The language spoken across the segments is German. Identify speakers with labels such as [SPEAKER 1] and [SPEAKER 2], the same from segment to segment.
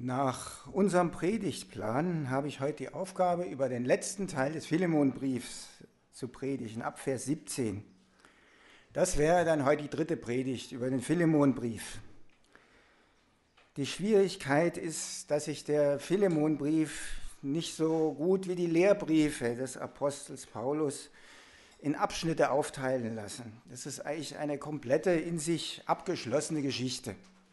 [SPEAKER 1] Nach unserem Predigtplan habe ich heute die Aufgabe, über den letzten Teil des Philemonbriefs zu predigen, ab Vers 17. Das wäre dann heute die dritte Predigt über den Philemonbrief. Die Schwierigkeit ist, dass sich der Philemonbrief nicht so gut wie die Lehrbriefe des Apostels Paulus in Abschnitte aufteilen lassen. Das ist eigentlich eine komplette, in sich abgeschlossene Geschichte.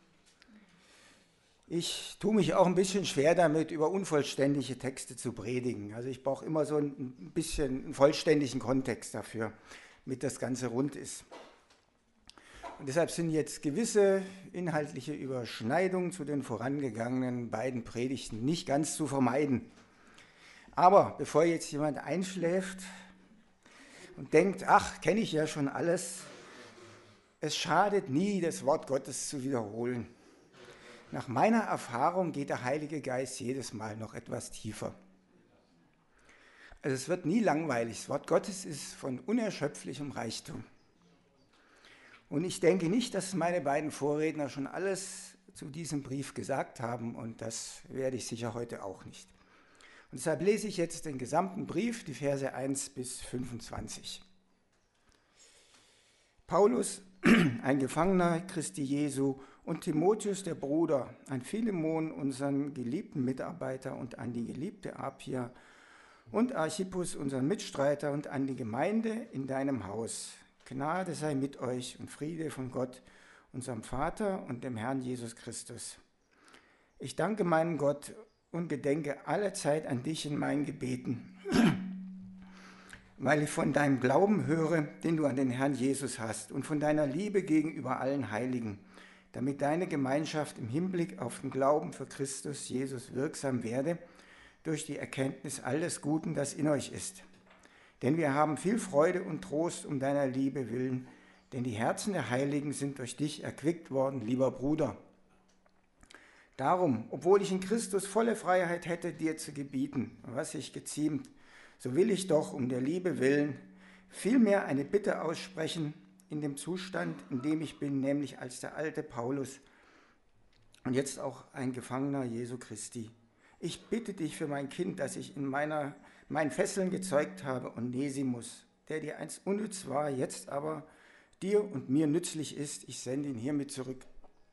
[SPEAKER 1] Ich tue mich auch ein bisschen schwer damit, über unvollständige Texte zu predigen. Also ich brauche immer so ein bisschen einen vollständigen Kontext dafür, damit das Ganze rund ist. Und deshalb sind jetzt gewisse inhaltliche Überschneidungen zu den vorangegangenen beiden Predigten nicht ganz zu vermeiden. Aber bevor jetzt jemand einschläft und denkt, ach, kenne ich ja schon alles, es schadet nie, das Wort Gottes zu wiederholen. Nach meiner Erfahrung geht der Heilige Geist jedes Mal noch etwas tiefer. Also es wird nie langweilig. Das Wort Gottes ist von unerschöpflichem Reichtum. Und ich denke nicht, dass meine beiden Vorredner schon alles zu diesem Brief gesagt haben, und das werde ich sicher heute auch nicht. Und deshalb lese ich jetzt den gesamten Brief, die Verse 1 bis 25. Paulus, ein Gefangener Christi Jesu, und Timotheus, der Bruder, an Philemon, unseren geliebten Mitarbeiter, und an die geliebte Apphia und Archippus, unseren Mitstreiter, und an die Gemeinde in deinem Haus. Gnade sei mit euch und Friede von Gott, unserem Vater und dem Herrn Jesus Christus. Ich danke meinem Gott und gedenke allezeit an dich in meinen Gebeten, weil ich von deinem Glauben höre, den du an den Herrn Jesus hast, und von deiner Liebe gegenüber allen Heiligen, damit deine Gemeinschaft im Hinblick auf den Glauben für Christus Jesus wirksam werde, durch die Erkenntnis all des Guten, das in euch ist. Denn wir haben viel Freude und Trost um deiner Liebe willen, denn die Herzen der Heiligen sind durch dich erquickt worden, lieber Bruder. Darum, obwohl ich in Christus volle Freiheit hätte, dir zu gebieten, was sich geziemt, so will ich doch um der Liebe willen vielmehr eine Bitte aussprechen, in dem Zustand, in dem ich bin, nämlich als der alte Paulus und jetzt auch ein Gefangener Jesu Christi. Ich bitte dich für mein Kind, das ich in meinen Fesseln gezeugt habe, Onesimus, der dir einst unnütz war, jetzt aber dir und mir nützlich ist. Ich sende ihn hiermit zurück.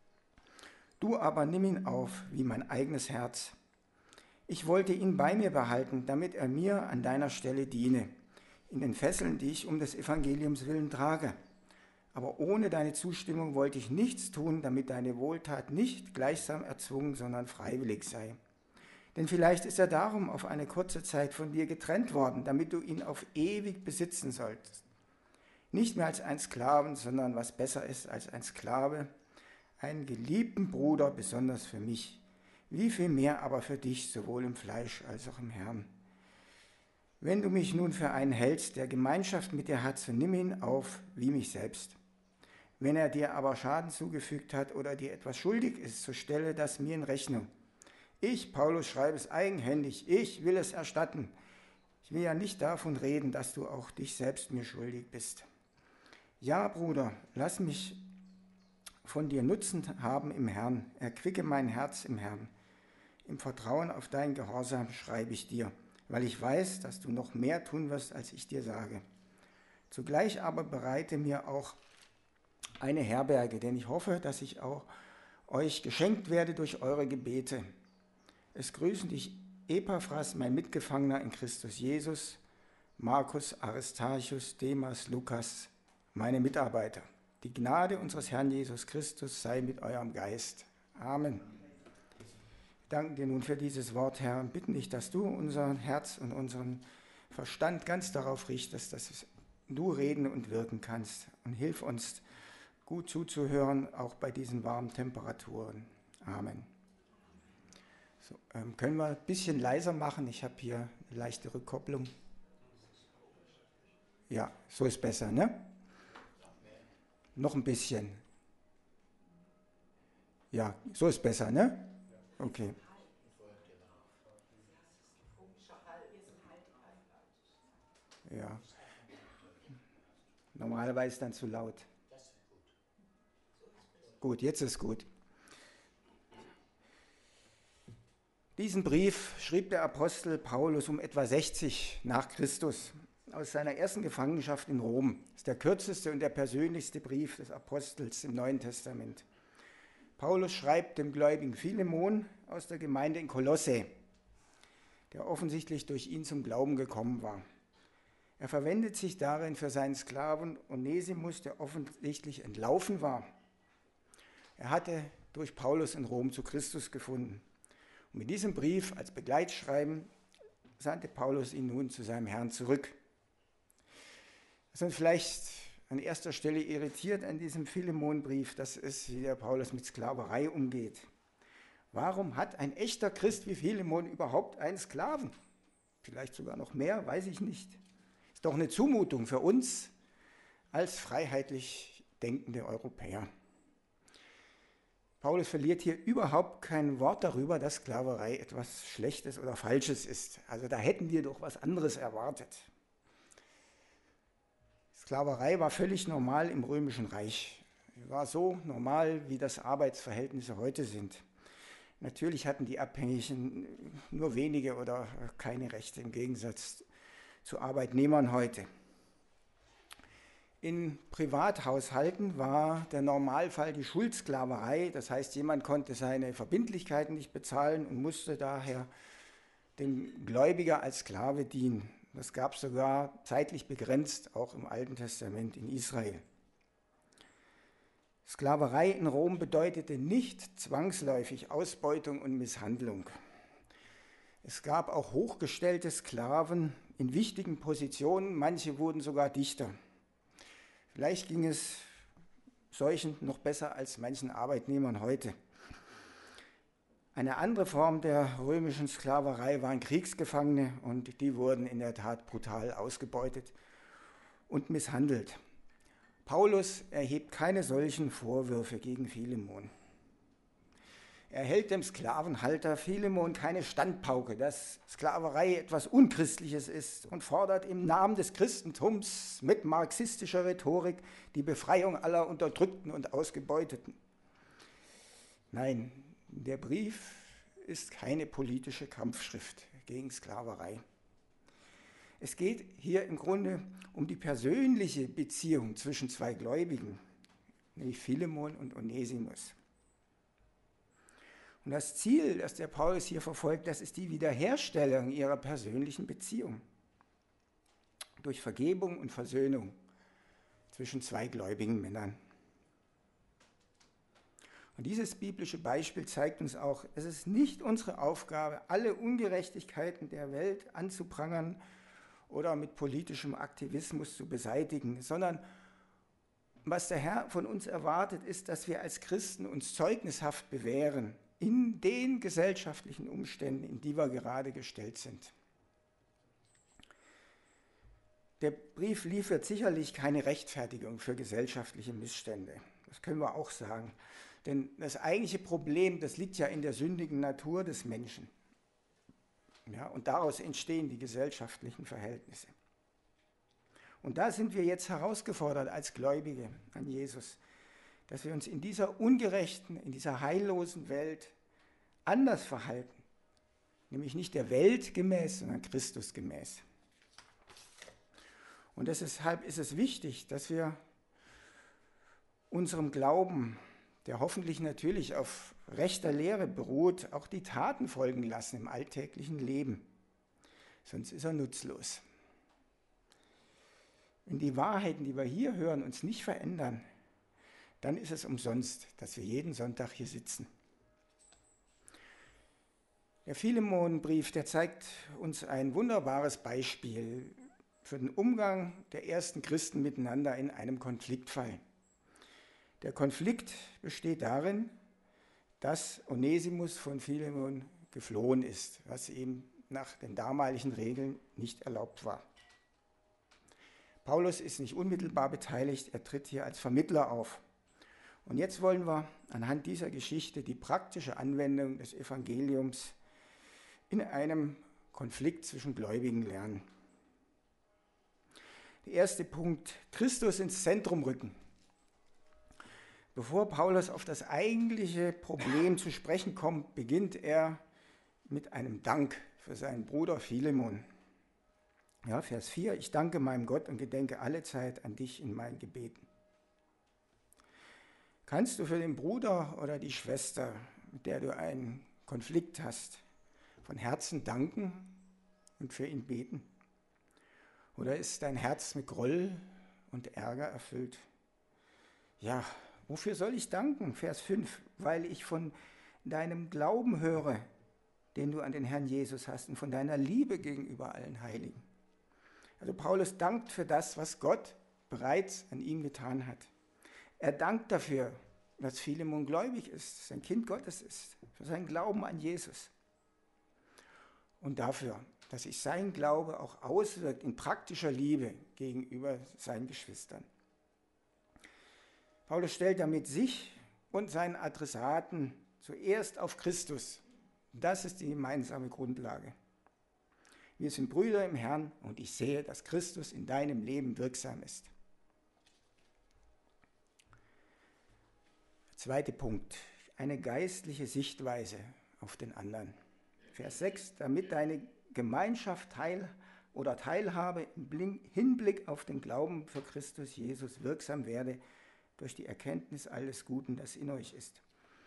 [SPEAKER 1] Du aber nimm ihn auf wie mein eigenes Herz. Ich wollte ihn bei mir behalten, damit er mir an deiner Stelle diene, in den Fesseln, die ich um des Evangeliums willen trage. Aber ohne deine Zustimmung wollte ich nichts tun, damit deine Wohltat nicht gleichsam erzwungen, sondern freiwillig sei. Denn vielleicht ist er darum auf eine kurze Zeit von dir getrennt worden, damit du ihn auf ewig besitzen solltest. Nicht mehr als ein Sklaven, sondern was besser ist als ein Sklave, einen geliebten Bruder, besonders für mich, wie viel mehr aber für dich, sowohl im Fleisch als auch im Herrn. Wenn du mich nun für einen hältst, der Gemeinschaft mit dir hat, so nimm ihn auf wie mich selbst. Wenn er dir aber Schaden zugefügt hat oder dir etwas schuldig ist, so stelle das mir in Rechnung. Ich, Paulus, schreibe es eigenhändig, ich will es erstatten. Ich will ja nicht davon reden, dass du auch dich selbst mir schuldig bist. Ja, Bruder, lass mich von dir Nutzen haben im Herrn, erquicke mein Herz im Herrn. Im Vertrauen auf dein Gehorsam schreibe ich dir, weil ich weiß, dass du noch mehr tun wirst, als ich dir sage. Zugleich aber bereite mir auch eine Herberge, denn ich hoffe, dass ich auch euch geschenkt werde durch eure Gebete. Es grüßen dich Epaphras, mein Mitgefangener in Christus Jesus, Markus, Aristarchus, Demas, Lukas, meine Mitarbeiter. Die Gnade unseres Herrn Jesus Christus sei mit eurem Geist. Amen. Wir danken dir nun für dieses Wort, Herr, und bitten dich, dass du unser Herz und unseren Verstand ganz darauf richtest, dass du reden und wirken kannst. Und hilf uns, gut zuzuhören, auch bei diesen warmen Temperaturen. Amen. So, können wir ein bisschen leiser machen? Ich habe hier eine leichte Rückkopplung. Ja, so ist besser, ne? Noch ein bisschen. Ja, so ist besser, ne? Okay. Ja. Normalerweise ist dann zu laut. Gut, jetzt ist gut. Diesen Brief schrieb der Apostel Paulus um etwa 60 nach Christus aus seiner ersten Gefangenschaft in Rom. Das ist der kürzeste und der persönlichste Brief des Apostels im Neuen Testament. Paulus schreibt dem gläubigen Philemon aus der Gemeinde in Kolosse, der offensichtlich durch ihn zum Glauben gekommen war. Er verwendet sich darin für seinen Sklaven Onesimus, der offensichtlich entlaufen war. Er hatte durch Paulus in Rom zu Christus gefunden. Und mit diesem Brief als Begleitschreiben sandte Paulus ihn nun zu seinem Herrn zurück. Was uns vielleicht an erster Stelle irritiert an diesem Philemon-Brief, das ist, wie der Paulus mit Sklaverei umgeht. Warum hat ein echter Christ wie Philemon überhaupt einen Sklaven? Vielleicht sogar noch mehr, weiß ich nicht. Ist doch eine Zumutung für uns als freiheitlich denkende Europäer. Paulus verliert hier überhaupt kein Wort darüber, dass Sklaverei etwas Schlechtes oder Falsches ist. Also da hätten wir doch was anderes erwartet. Sklaverei war völlig normal im Römischen Reich. Sie war so normal, wie das Arbeitsverhältnisse heute sind. Natürlich hatten die Abhängigen nur wenige oder keine Rechte im Gegensatz zu Arbeitnehmern heute. In Privathaushalten war der Normalfall die Schuldsklaverei, das heißt, jemand konnte seine Verbindlichkeiten nicht bezahlen und musste daher dem Gläubiger als Sklave dienen. Das gab es sogar zeitlich begrenzt, auch im Alten Testament in Israel. Sklaverei in Rom bedeutete nicht zwangsläufig Ausbeutung und Misshandlung. Es gab auch hochgestellte Sklaven in wichtigen Positionen, manche wurden sogar Dichter. Vielleicht ging es solchen noch besser als manchen Arbeitnehmern heute. Eine andere Form der römischen Sklaverei waren Kriegsgefangene und die wurden in der Tat brutal ausgebeutet und misshandelt. Paulus erhebt keine solchen Vorwürfe gegen Philemon. Er hält dem Sklavenhalter Philemon keine Standpauke, dass Sklaverei etwas Unchristliches ist und fordert im Namen des Christentums mit marxistischer Rhetorik die Befreiung aller Unterdrückten und Ausgebeuteten. Nein, der Brief ist keine politische Kampfschrift gegen Sklaverei. Es geht hier im Grunde um die persönliche Beziehung zwischen zwei Gläubigen, nämlich Philemon und Onesimus. Und das Ziel, das der Paulus hier verfolgt, das ist die Wiederherstellung ihrer persönlichen Beziehung durch Vergebung und Versöhnung zwischen zwei gläubigen Männern. Und dieses biblische Beispiel zeigt uns auch, es ist nicht unsere Aufgabe, alle Ungerechtigkeiten der Welt anzuprangern oder mit politischem Aktivismus zu beseitigen, sondern was der Herr von uns erwartet, ist, dass wir als Christen uns zeugnishaft bewähren in den gesellschaftlichen Umständen, in die wir gerade gestellt sind. Der Brief liefert sicherlich keine Rechtfertigung für gesellschaftliche Missstände. Das können wir auch sagen. Denn das eigentliche Problem, das liegt ja in der sündigen Natur des Menschen. Ja, und daraus entstehen die gesellschaftlichen Verhältnisse. Und da sind wir jetzt herausgefordert als Gläubige an Jesus, dass wir uns in dieser ungerechten, in dieser heillosen Welt anders verhalten. Nämlich nicht der Welt gemäß, sondern Christus gemäß. Und deshalb ist es wichtig, dass wir unserem Glauben, der hoffentlich natürlich auf rechter Lehre beruht, auch die Taten folgen lassen im alltäglichen Leben. Sonst ist er nutzlos. Wenn die Wahrheiten, die wir hier hören, uns nicht verändern, dann ist es umsonst, dass wir jeden Sonntag hier sitzen. Der Philemon-Brief, der zeigt uns ein wunderbares Beispiel für den Umgang der ersten Christen miteinander in einem Konfliktfall. Der Konflikt besteht darin, dass Onesimus von Philemon geflohen ist, was ihm nach den damaligen Regeln nicht erlaubt war. Paulus ist nicht unmittelbar beteiligt, er tritt hier als Vermittler auf. Und jetzt wollen wir anhand dieser Geschichte die praktische Anwendung des Evangeliums in einem Konflikt zwischen Gläubigen lernen. Der erste Punkt, Christus ins Zentrum rücken. Bevor Paulus auf das eigentliche Problem zu sprechen kommt, beginnt er mit einem Dank für seinen Bruder Philemon. Ja, Vers 4, ich danke meinem Gott und gedenke allezeit an dich in meinen Gebeten. Kannst du für den Bruder oder die Schwester, mit der du einen Konflikt hast, von Herzen danken und für ihn beten? Oder ist dein Herz mit Groll und Ärger erfüllt? Ja, wofür soll ich danken? Vers 5, weil ich von deinem Glauben höre, den du an den Herrn Jesus hast und von deiner Liebe gegenüber allen Heiligen. Also Paulus dankt für das, was Gott bereits an ihm getan hat. Er dankt dafür, dass Philemon gläubig ist, sein Kind Gottes ist, für seinen Glauben an Jesus. Und dafür, dass sich sein Glaube auch auswirkt in praktischer Liebe gegenüber seinen Geschwistern. Paulus stellt damit sich und seinen Adressaten zuerst auf Christus. Das ist die gemeinsame Grundlage. Wir sind Brüder im Herrn und ich sehe, dass Christus in deinem Leben wirksam ist. Zweiter Punkt, eine geistliche Sichtweise auf den anderen. Vers 6, damit deine Gemeinschaft Teilhabe im Hinblick auf den Glauben für Christus Jesus wirksam werde durch die Erkenntnis alles Guten, das in euch ist.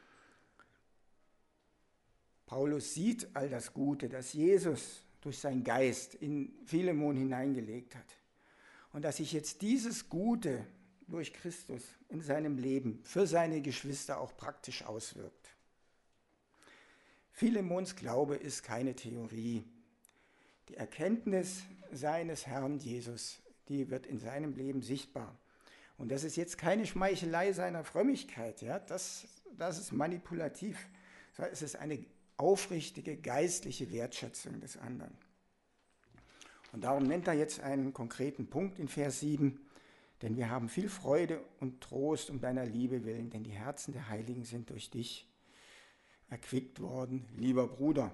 [SPEAKER 1] Paulus sieht all das Gute, das Jesus durch seinen Geist in Philemon hineingelegt hat. Und dass sich jetzt dieses Gute durch Christus in seinem Leben für seine Geschwister auch praktisch auswirkt. Philemons Glaube ist keine Theorie. Die Erkenntnis seines Herrn Jesus, die wird in seinem Leben sichtbar. Und das ist jetzt keine Schmeichelei seiner Frömmigkeit, ja? Das ist manipulativ, sondern es ist eine aufrichtige geistliche Wertschätzung des anderen. Und darum nennt er jetzt einen konkreten Punkt in Vers 7, denn wir haben viel Freude und Trost um deiner Liebe willen, denn die Herzen der Heiligen sind durch dich erquickt worden, lieber Bruder.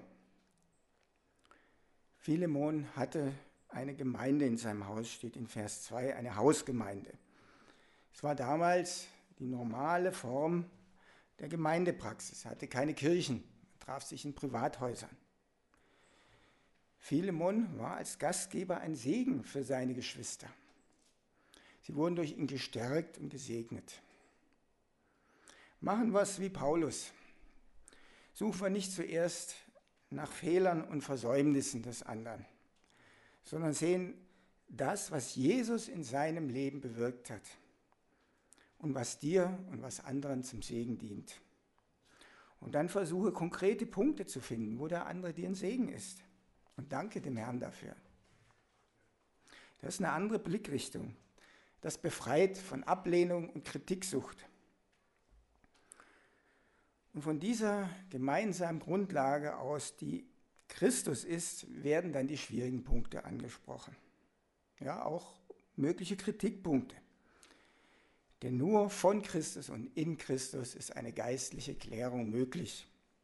[SPEAKER 1] Philemon hatte eine Gemeinde in seinem Haus, steht in Vers 2, eine Hausgemeinde. Es war damals die normale Form der Gemeindepraxis, hatte keine Kirchen, traf sich in Privathäusern. Philemon war als Gastgeber ein Segen für seine Geschwister. Sie wurden durch ihn gestärkt und gesegnet. Machen wir es wie Paulus. Suchen wir nicht zuerst nach Fehlern und Versäumnissen des anderen, sondern sehen das, was Jesus in seinem Leben bewirkt hat und was dir und was anderen zum Segen dient. Und dann versuche konkrete Punkte zu finden, wo der andere dir ein Segen ist. Und danke dem Herrn dafür. Das ist eine andere Blickrichtung. Das befreit von Ablehnung und Kritiksucht. Und von dieser gemeinsamen Grundlage aus, die Christus ist, werden dann die schwierigen Punkte angesprochen. Ja, auch mögliche Kritikpunkte. Denn nur von Christus und in Christus ist eine geistliche Klärung möglich.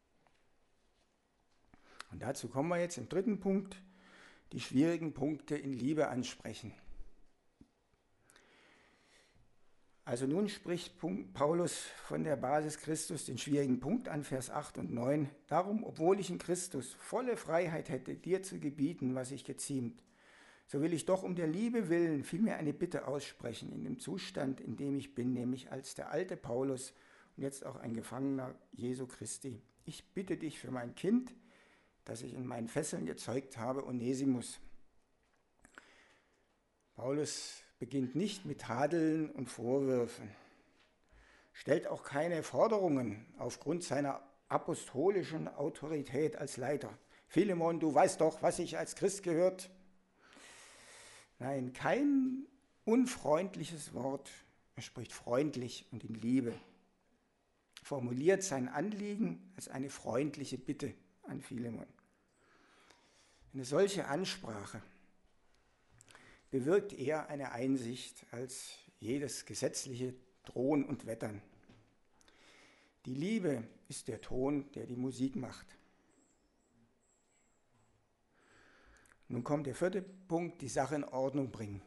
[SPEAKER 1] Und dazu kommen wir jetzt im dritten Punkt, die schwierigen Punkte in Liebe ansprechen. Also nun spricht Paulus von der Basis Christus den schwierigen Punkt an, Vers 8 und 9. Darum, obwohl ich in Christus volle Freiheit hätte, dir zu gebieten, was ich geziemt, so will ich doch um der Liebe willen vielmehr eine Bitte aussprechen in dem Zustand, in dem ich bin, nämlich als der alte Paulus und jetzt auch ein Gefangener Jesu Christi. Ich bitte dich für mein Kind, das ich in meinen Fesseln gezeugt habe, Onesimus. Paulus beginnt nicht mit Tadeln und Vorwürfen, stellt auch keine Forderungen aufgrund seiner apostolischen Autorität als Leiter. Philemon, du weißt doch, was ich als Christ gehört. Nein, kein unfreundliches Wort. Er spricht freundlich und in Liebe. Formuliert sein Anliegen als eine freundliche Bitte an Philemon. Eine solche Ansprache bewirkt eher eine Einsicht als jedes gesetzliche Drohen und Wettern. Die Liebe ist der Ton, der die Musik macht. Nun kommt der vierte Punkt, die Sache in Ordnung bringen.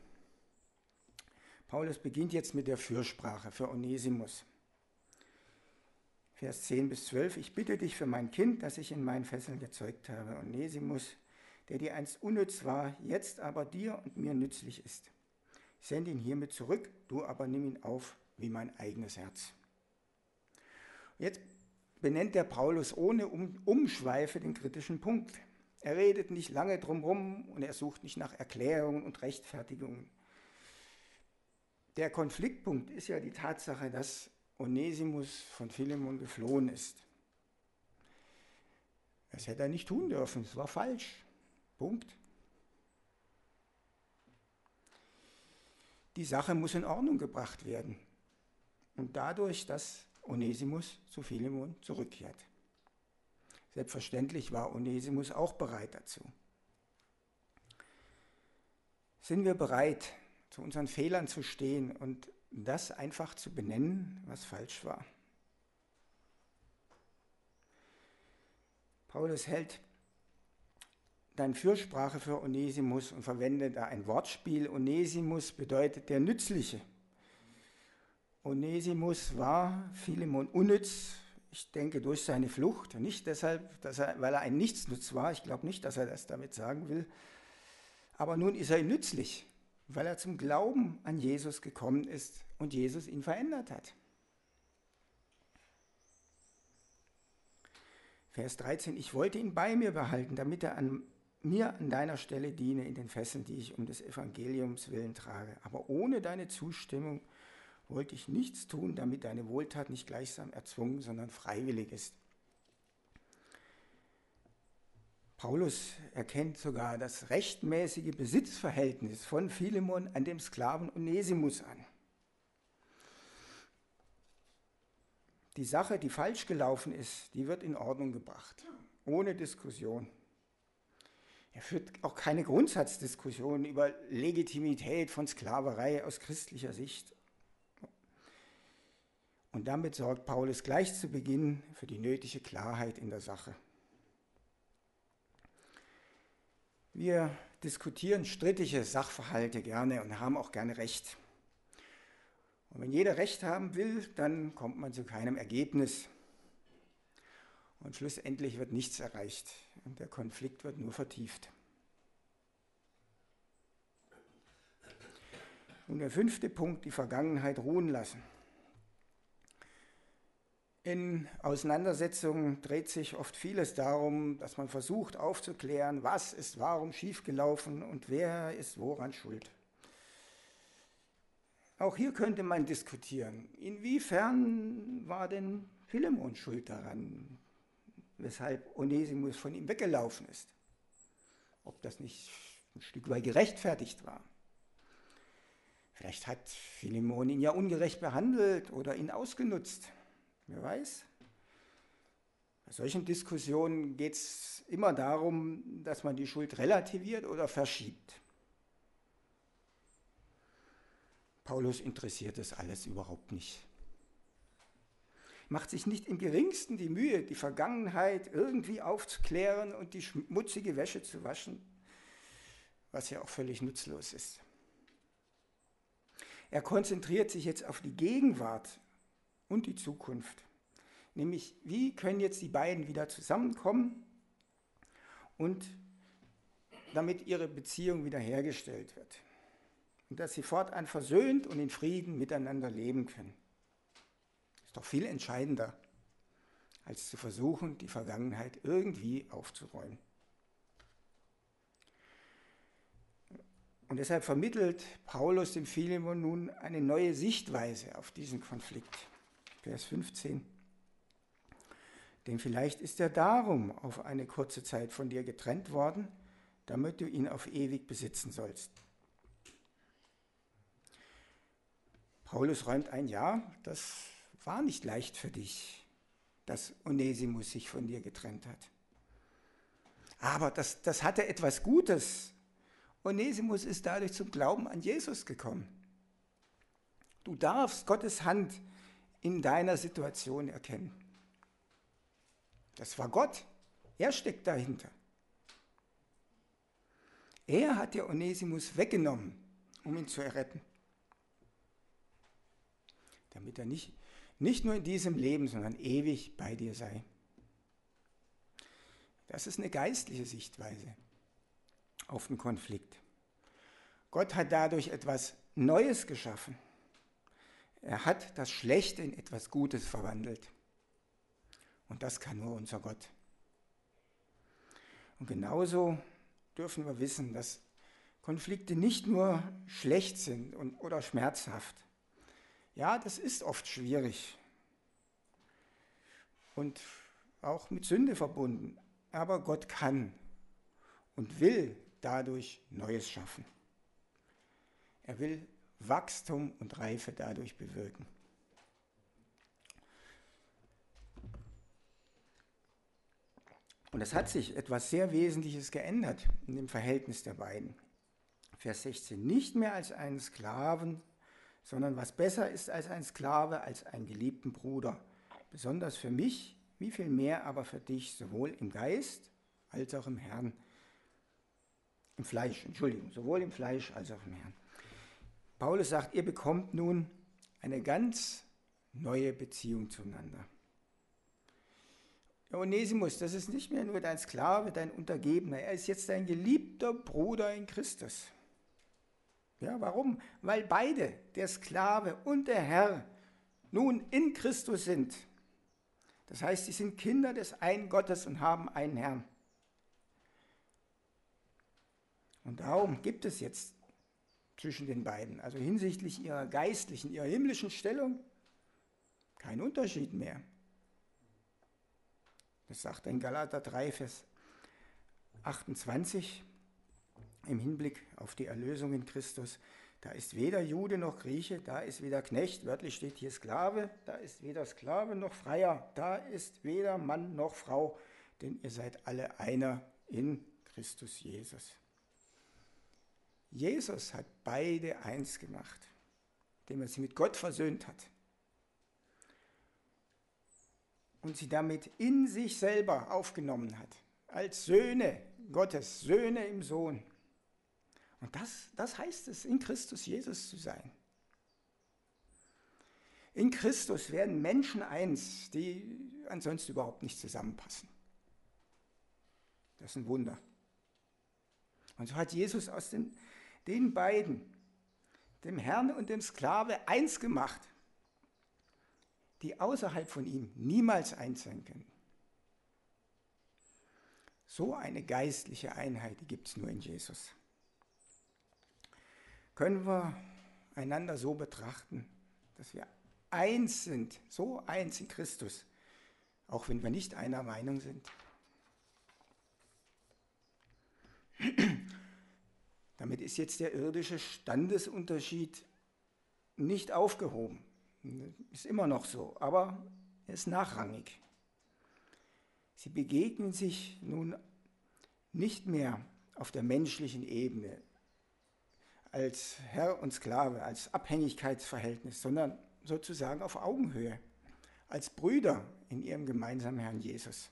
[SPEAKER 1] Paulus beginnt jetzt mit der Fürsprache für Onesimus. Vers 10 bis 12, ich bitte dich für mein Kind, das ich in meinen Fesseln gezeugt habe, Onesimus, der dir einst unnütz war, jetzt aber dir und mir nützlich ist. Ich sende ihn hiermit zurück, du aber nimm ihn auf wie mein eigenes Herz. Jetzt benennt der Paulus ohne Umschweife den kritischen Punkt. Er redet nicht lange drumherum und er sucht nicht nach Erklärungen und Rechtfertigungen. Der Konfliktpunkt ist ja die Tatsache, dass Onesimus von Philemon geflohen ist. Das hätte er nicht tun dürfen, es war falsch. Punkt. Die Sache muss in Ordnung gebracht werden. Und dadurch, dass Onesimus zu Philemon zurückkehrt. Selbstverständlich war Onesimus auch bereit dazu. Sind wir bereit, zu unseren Fehlern zu stehen und das einfach zu benennen, was falsch war? Paulus hält dann Fürsprache für Onesimus und verwendet da ein Wortspiel. Onesimus bedeutet der Nützliche. Onesimus war Philemon unnütz, ich denke durch seine Flucht, nicht deshalb, weil er ein Nichtsnutz war, ich glaube nicht, dass er das damit sagen will, aber nun ist er ihm nützlich, weil er zum Glauben an Jesus gekommen ist und Jesus ihn verändert hat. Vers 13, ich wollte ihn bei mir behalten, damit er mir an deiner Stelle diene in den Fesseln, die ich um des Evangeliums willen trage. Aber ohne deine Zustimmung wollte ich nichts tun, damit deine Wohltat nicht gleichsam erzwungen, sondern freiwillig ist. Paulus erkennt sogar das rechtmäßige Besitzverhältnis von Philemon an dem Sklaven Onesimus an. Die Sache, die falsch gelaufen ist, die wird in Ordnung gebracht, ohne Diskussion. Er führt auch keine Grundsatzdiskussion über Legitimität von Sklaverei aus christlicher Sicht. Und damit sorgt Paulus gleich zu Beginn für die nötige Klarheit in der Sache. Wir diskutieren strittige Sachverhalte gerne und haben auch gerne Recht. Und wenn jeder Recht haben will, dann kommt man zu keinem Ergebnis. Und schlussendlich wird nichts erreicht und der Konflikt wird nur vertieft. Und der 5. Punkt, die Vergangenheit ruhen lassen. In Auseinandersetzungen dreht sich oft vieles darum, dass man versucht aufzuklären, was ist warum schiefgelaufen und wer ist woran schuld. Auch hier könnte man diskutieren, inwiefern war denn Philemon schuld daran, weshalb Onesimus von ihm weggelaufen ist. Ob das nicht ein Stück weit gerechtfertigt war. Vielleicht hat Philemon ihn ja ungerecht behandelt oder ihn ausgenutzt. Wer weiß. Bei solchen Diskussionen geht es immer darum, dass man die Schuld relativiert oder verschiebt. Paulus interessiert das alles überhaupt nicht. Macht sich nicht im geringsten die Mühe, die Vergangenheit irgendwie aufzuklären und die schmutzige Wäsche zu waschen, was ja auch völlig nutzlos ist. Er konzentriert sich jetzt auf die Gegenwart und die Zukunft. Nämlich, wie können jetzt die beiden wieder zusammenkommen und damit ihre Beziehung wiederhergestellt wird. Und dass sie fortan versöhnt und in Frieden miteinander leben können. Das ist doch viel entscheidender, als zu versuchen, die Vergangenheit irgendwie aufzuräumen. Und deshalb vermittelt Paulus dem Philemon nun eine neue Sichtweise auf diesen Konflikt. Vers 15. Denn vielleicht ist er darum auf eine kurze Zeit von dir getrennt worden, damit du ihn auf ewig besitzen sollst. Paulus räumt ein, ja, das war nicht leicht für dich, dass Onesimus sich von dir getrennt hat. Aber das hatte etwas Gutes. Onesimus ist dadurch zum Glauben an Jesus gekommen. Du darfst Gottes Hand in deiner Situation erkennen. Das war Gott. Er steckt dahinter. Er hat dir Onesimus weggenommen, um ihn zu erretten. Damit er nicht nicht nur in diesem Leben, sondern ewig bei dir sei. Das ist eine geistliche Sichtweise auf den Konflikt. Gott hat dadurch etwas Neues geschaffen. Er hat das Schlechte in etwas Gutes verwandelt. Und das kann nur unser Gott. Und genauso dürfen wir wissen, dass Konflikte nicht nur schlecht sind oder schmerzhaft. Ja, das ist oft schwierig und auch mit Sünde verbunden. Aber Gott kann und will dadurch Neues schaffen. Er will Wachstum und Reife dadurch bewirken. Und es hat sich etwas sehr Wesentliches geändert in dem Verhältnis der beiden. Vers 16, nicht mehr als einen Sklaven, sondern was besser ist als ein Sklave, als einen geliebten Bruder. Besonders für mich, wie viel mehr aber für dich, sowohl im Geist als auch im Herrn. Im Fleisch, Entschuldigung, sowohl im Fleisch als auch im Herrn. Paulus sagt, ihr bekommt nun eine ganz neue Beziehung zueinander. Der Onesimus, das ist nicht mehr nur dein Sklave, dein Untergebener, er ist jetzt dein geliebter Bruder in Christus. Ja, warum? Weil beide, der Sklave und der Herr, nun in Christus sind. Das heißt, sie sind Kinder des einen Gottes und haben einen Herrn. Und darum gibt es jetzt zwischen den beiden, also hinsichtlich ihrer geistlichen, ihrer himmlischen Stellung, keinen Unterschied mehr. Das sagt in Galater 3, Vers 28 im Hinblick auf die Erlösung in Christus. Da ist weder Jude noch Grieche, da ist weder Knecht, wörtlich steht hier Sklave, da ist weder Sklave noch Freier, da ist weder Mann noch Frau, denn ihr seid alle einer in Christus Jesus. Jesus hat beide eins gemacht, indem er sie mit Gott versöhnt hat und sie damit in sich selber aufgenommen hat, als Söhne Gottes, Söhne im Sohn. Und das heißt es, in Christus Jesus zu sein. In Christus werden Menschen eins, die ansonsten überhaupt nicht zusammenpassen. Das ist ein Wunder. Und so hat Jesus aus den beiden, dem Herrn und dem Sklave, eins gemacht, die außerhalb von ihm niemals eins sein können. So eine geistliche Einheit, die gibt es nur in Jesus. Können wir einander so betrachten, dass wir eins sind, so eins in Christus, auch wenn wir nicht einer Meinung sind? Damit ist jetzt der irdische Standesunterschied nicht aufgehoben. Ist immer noch so, aber er ist nachrangig. Sie begegnen sich nun nicht mehr auf der menschlichen Ebene als Herr und Sklave, als Abhängigkeitsverhältnis, sondern sozusagen auf Augenhöhe, als Brüder in ihrem gemeinsamen Herrn Jesus.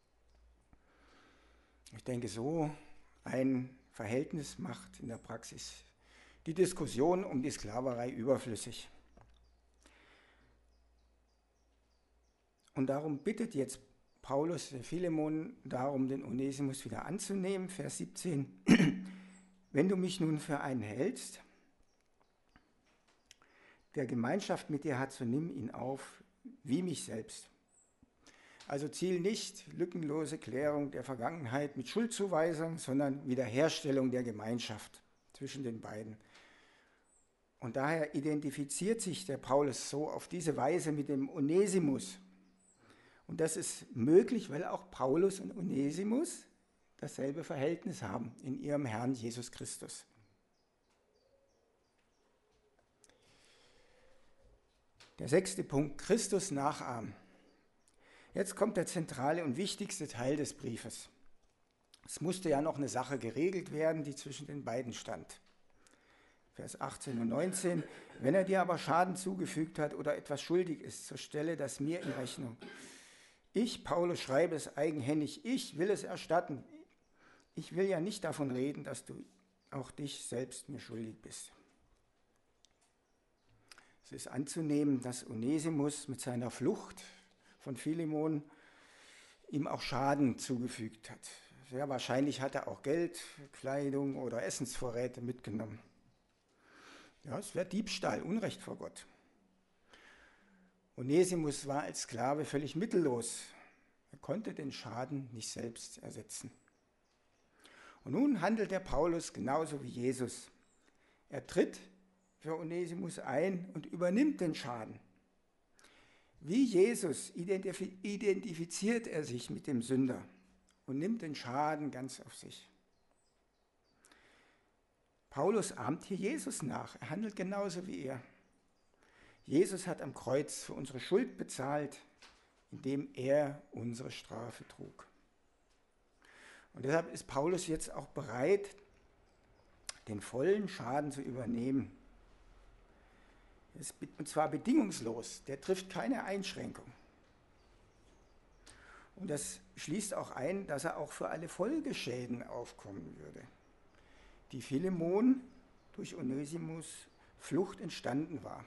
[SPEAKER 1] Ich denke, so ein Verhältnis macht in der Praxis die Diskussion um die Sklaverei überflüssig. Und darum bittet jetzt Paulus Philemon darum, den Onesimus wieder anzunehmen, Vers 17. Wenn du mich nun für einen hältst, der Gemeinschaft mit dir hat, so nimm ihn auf wie mich selbst. Also Ziel nicht lückenlose Klärung der Vergangenheit mit Schuldzuweisung, sondern Wiederherstellung der Gemeinschaft zwischen den beiden. Und daher identifiziert sich der Paulus so auf diese Weise mit dem Onesimus. Und das ist möglich, weil auch Paulus und Onesimus dasselbe Verhältnis haben in ihrem Herrn Jesus Christus. Der 6. Punkt, Christus nachahmen. Jetzt kommt der zentrale und wichtigste Teil des Briefes. Es musste ja noch eine Sache geregelt werden, die zwischen den beiden stand. Vers 18 und 19. Wenn er dir aber Schaden zugefügt hat oder etwas schuldig ist, so stelle das mir in Rechnung. Ich, Paulus, schreibe es eigenhändig. Ich will es erstatten. Ich will ja nicht davon reden, dass du auch dich selbst mir schuldig bist. Es ist anzunehmen, dass Onesimus mit seiner Flucht von Philemon ihm auch Schaden zugefügt hat. Sehr wahrscheinlich hat er auch Geld, Kleidung oder Essensvorräte mitgenommen. Ja, es wäre Diebstahl, Unrecht vor Gott. Onesimus war als Sklave völlig mittellos. Er konnte den Schaden nicht selbst ersetzen. Und nun handelt der Paulus genauso wie Jesus. Er tritt für Onesimus ein und übernimmt den Schaden. Wie Jesus identifiziert er sich mit dem Sünder und nimmt den Schaden ganz auf sich. Paulus ahmt hier Jesus nach. Er handelt genauso wie er. Jesus hat am Kreuz für unsere Schuld bezahlt, indem er unsere Strafe trug. Und deshalb ist Paulus jetzt auch bereit, den vollen Schaden zu übernehmen. Und zwar bedingungslos. Der trifft keine Einschränkung. Und das schließt auch ein, dass er auch für alle Folgeschäden aufkommen würde, die Philemon durch Onesimus Flucht entstanden war.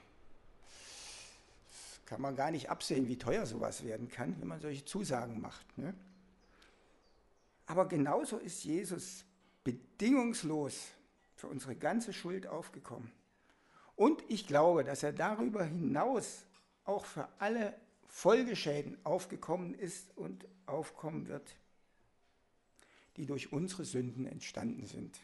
[SPEAKER 1] Das kann man gar nicht absehen, wie teuer sowas werden kann, wenn man solche Zusagen macht. Ne? Aber genauso ist Jesus bedingungslos für unsere ganze Schuld aufgekommen. Und ich glaube, dass er darüber hinaus auch für alle Folgeschäden aufgekommen ist und aufkommen wird, die durch unsere Sünden entstanden sind.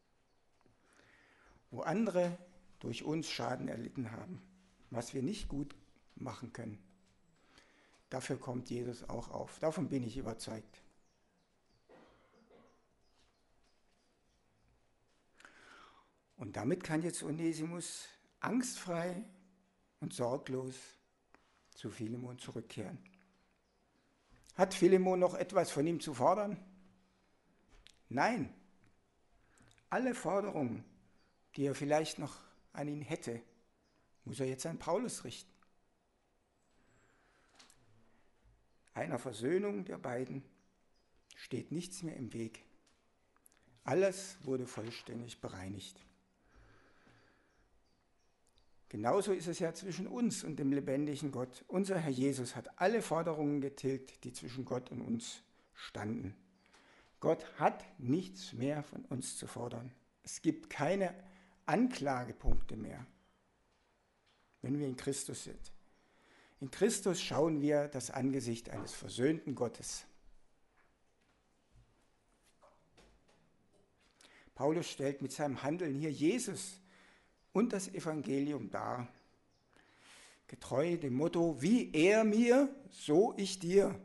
[SPEAKER 1] Wo andere durch uns Schaden erlitten haben, was wir nicht gut machen können. Dafür kommt Jesus auch auf. Davon bin ich überzeugt. Und damit kann jetzt Onesimus angstfrei und sorglos zu Philemon zurückkehren. Hat Philemon noch etwas von ihm zu fordern? Nein. Alle Forderungen, die er vielleicht noch an ihn hätte, muss er jetzt an Paulus richten. Einer Versöhnung der beiden steht nichts mehr im Weg. Alles wurde vollständig bereinigt. Genauso ist es ja zwischen uns und dem lebendigen Gott. Unser Herr Jesus hat alle Forderungen getilgt, die zwischen Gott und uns standen. Gott hat nichts mehr von uns zu fordern. Es gibt keine Anklagepunkte mehr, wenn wir in Christus sind. In Christus schauen wir das Angesicht eines versöhnten Gottes. Paulus stellt mit seinem Handeln hier Jesus und das Evangelium dar, getreu dem Motto, wie er mir, so ich dir.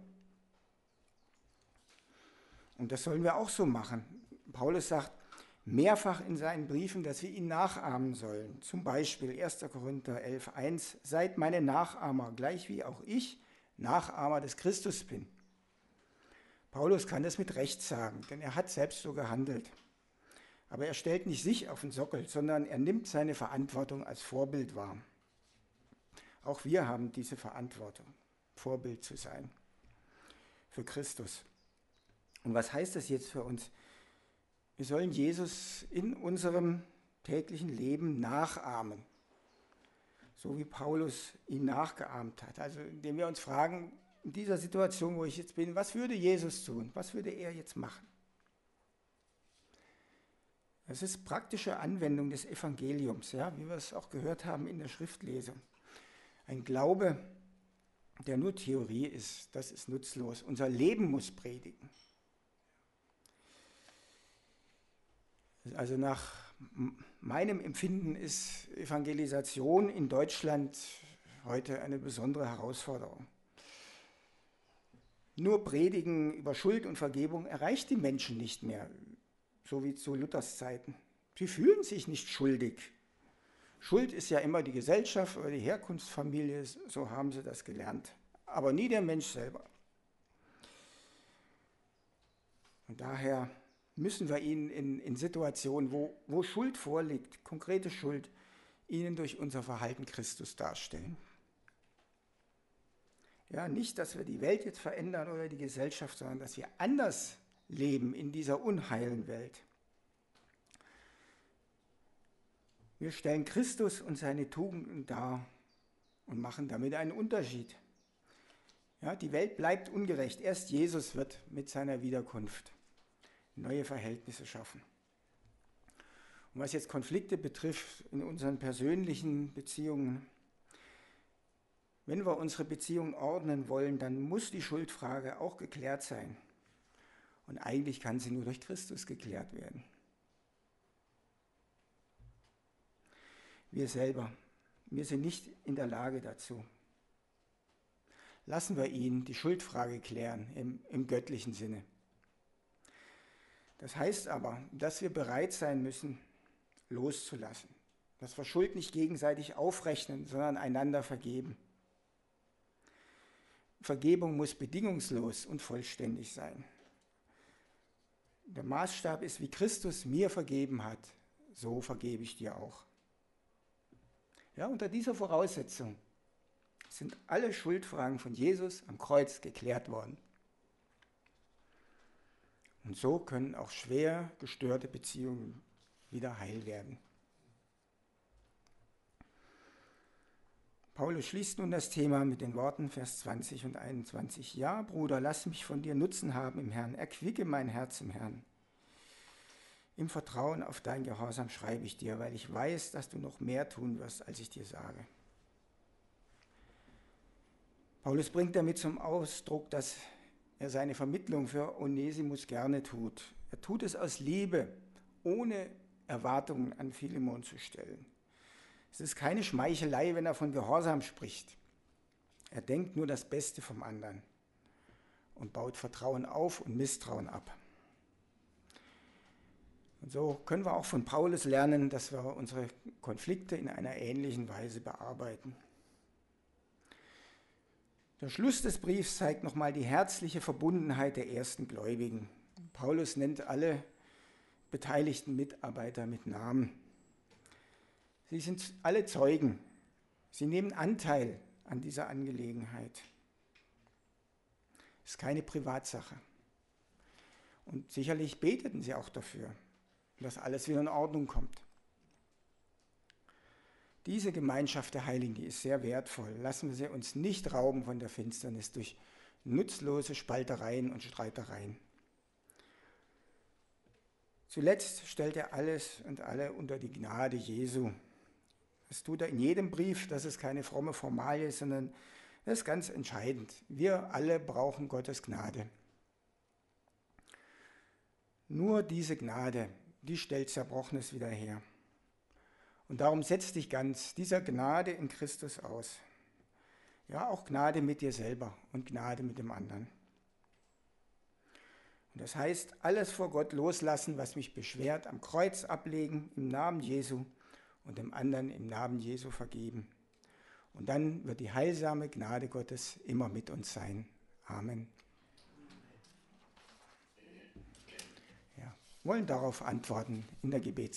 [SPEAKER 1] Und das sollen wir auch so machen. Paulus sagt mehrfach in seinen Briefen, dass wir ihn nachahmen sollen. Zum Beispiel 1. Korinther 11,1, seid meine Nachahmer, gleich wie auch ich Nachahmer des Christus bin. Paulus kann das mit Recht sagen, denn er hat selbst so gehandelt. Aber er stellt nicht sich auf den Sockel, sondern er nimmt seine Verantwortung als Vorbild wahr. Auch wir haben diese Verantwortung, Vorbild zu sein für Christus. Und was heißt das jetzt für uns? Wir sollen Jesus in unserem täglichen Leben nachahmen, so wie Paulus ihn nachgeahmt hat. Also indem wir uns fragen, in dieser Situation, wo ich jetzt bin, was würde Jesus tun? Was würde er jetzt machen? Das ist praktische Anwendung des Evangeliums, ja, wie wir es auch gehört haben in der Schriftlesung. Ein Glaube, der nur Theorie ist, das ist nutzlos. Unser Leben muss predigen. Also nach meinem Empfinden ist Evangelisation in Deutschland heute eine besondere Herausforderung. Nur Predigen über Schuld und Vergebung erreicht die Menschen nicht mehr, so wie zu Luthers Zeiten. Sie fühlen sich nicht schuldig. Schuld ist ja immer die Gesellschaft oder die Herkunftsfamilie, so haben sie das gelernt. Aber nie der Mensch selber. Und daher müssen wir ihnen in Situationen, wo Schuld vorliegt, konkrete Schuld, ihnen durch unser Verhalten Christus darstellen. Ja, nicht, dass wir die Welt jetzt verändern oder die Gesellschaft, sondern dass wir anders leben in dieser unheilen Welt. Wir stellen Christus und seine Tugenden dar machen damit einen Unterschied. Ja, die Welt bleibt ungerecht. Erst Jesus wird mit seiner Wiederkunft neue Verhältnisse schaffen. Und was jetzt Konflikte betrifft in unseren persönlichen Beziehungen, wenn wir unsere Beziehungen ordnen wollen, dann muss die Schuldfrage auch geklärt sein. Und eigentlich kann sie nur durch Christus geklärt werden. Wir selber, wir sind nicht in der Lage dazu. Lassen wir ihn die Schuldfrage klären im göttlichen Sinne. Das heißt aber, dass wir bereit sein müssen, loszulassen. Dass wir Schuld nicht gegenseitig aufrechnen, sondern einander vergeben. Vergebung muss bedingungslos und vollständig sein. Der Maßstab ist, wie Christus mir vergeben hat, so vergebe ich dir auch. Ja, unter dieser Voraussetzung sind alle Schuldfragen von Jesus am Kreuz geklärt worden. Und so können auch schwer gestörte Beziehungen wieder heil werden. Paulus schließt nun das Thema mit den Worten Vers 20 und 21. Ja, Bruder, lass mich von dir Nutzen haben im Herrn, erquicke mein Herz im Herrn. Im Vertrauen auf dein Gehorsam schreibe ich dir, weil ich weiß, dass du noch mehr tun wirst, als ich dir sage. Paulus bringt damit zum Ausdruck, dass er seine Vermittlung für Onesimus gerne tut. Er tut es aus Liebe, ohne Erwartungen an Philemon zu stellen. Es ist keine Schmeichelei, wenn er von Gehorsam spricht. Er denkt nur das Beste vom anderen und baut Vertrauen auf und Misstrauen ab. Und so können wir auch von Paulus lernen, dass wir unsere Konflikte in einer ähnlichen Weise bearbeiten. Der Schluss des Briefs zeigt nochmal die herzliche Verbundenheit der ersten Gläubigen. Paulus nennt alle beteiligten Mitarbeiter mit Namen. Sie sind alle Zeugen. Sie nehmen Anteil an dieser Angelegenheit. Es ist keine Privatsache. Und sicherlich beteten sie auch dafür, dass alles wieder in Ordnung kommt. Diese Gemeinschaft der Heiligen, die ist sehr wertvoll. Lassen wir sie uns nicht rauben von der Finsternis durch nutzlose Spaltereien und Streitereien. Zuletzt stellt er alles und alle unter die Gnade Jesu. Das tut er in jedem Brief, das ist keine fromme Formalie, sondern das ist ganz entscheidend. Wir alle brauchen Gottes Gnade. Nur diese Gnade, die stellt Zerbrochenes wieder her. Und darum setz dich ganz dieser Gnade in Christus aus. Ja, auch Gnade mit dir selber und Gnade mit dem anderen. Und das heißt, alles vor Gott loslassen, was mich beschwert, am Kreuz ablegen, im Namen Jesu und dem anderen im Namen Jesu vergeben. Und dann wird die heilsame Gnade Gottes immer mit uns sein. Amen. Ja, wollen darauf antworten in der Gebetszeit.